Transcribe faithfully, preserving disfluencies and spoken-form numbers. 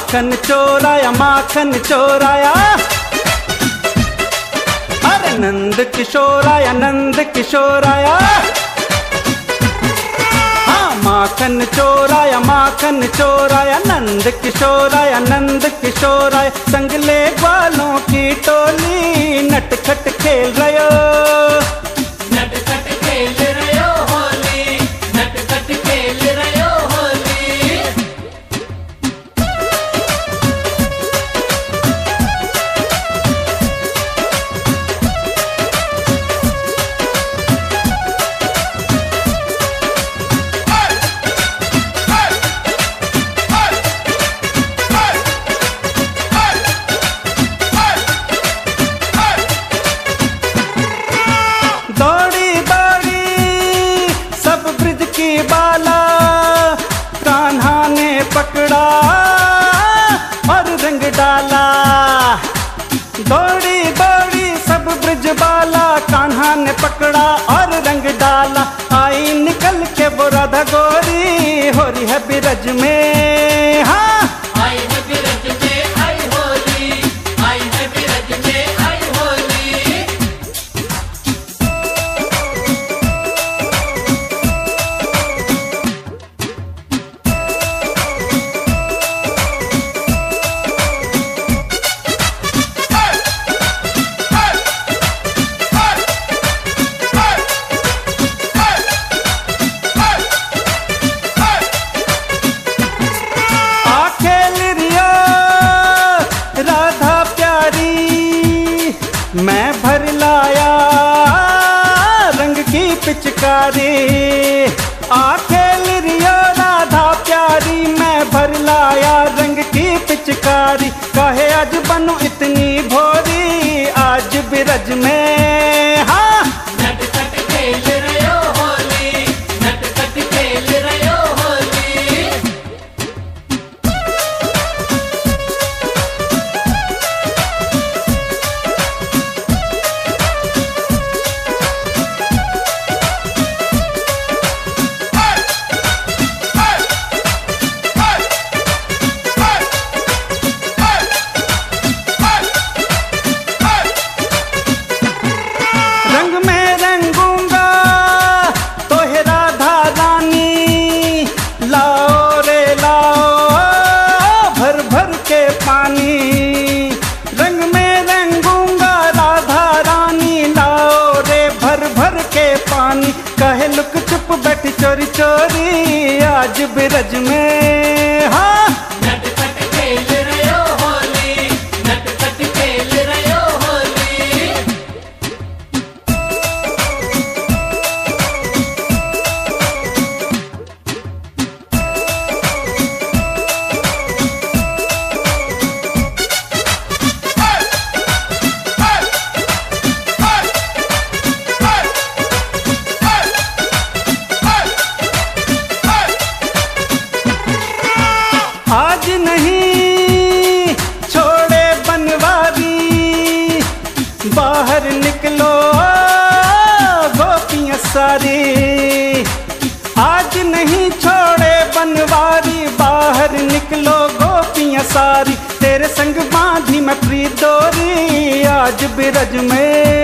माखन चोराया माखन चोराया, अरे नंद किशोर आया नंद किशोर आया। हाँ माखन चोराया माखन चोराया, नंद किशोर आया नंद किशोर आया। संगले ग्वालों की टोली नटखट खेल रयो, नटखट खेल रयो होली, नटखट खेल रयो होली। दौड़ी दौड़ी सब ब्रिज की बाला, कान्हा ने पकड़ा और रंग डाला। दौड़ी दौड़ी सब ब्रिज बाला, कान्हा ने पकड़ा और रंग डाला। आई निकल के वो राधा गोरी, हो रही है बिरज में। हाँ आई है बिरज में आई होली, आई है बिरज में आई होली। मैं भर लाया रंग की पिचकारी, आखेल रियो राधा प्यारी। मैं भर लाया रंग की पिचकारी, कहे आज बनो इतनी भोरी आज बिरज में। हाँ नटखट खेल रयो होली, नटखट खेल रयो होली। रंग में रंगूंगा तो है राधा रानी, लाओ रे लाओ भर भर के पानी। रंग में रंगूंगा राधा रानी, लाओ रे भर भर के पानी। कहे लुक चुप बैठी चोरी चोरी आज बिरज में। हाँ नटखट खेल रयो होली, नटखट खेल रयो होली। आज नहीं छोड़े बनवारी, बाहर निकलो गोपियां सारी। आज नहीं छोड़े बनवारी, बाहर निकलो गोपियां सारी। तेरे संग बांधी मैं प्रीत डोरी आज बिरज में।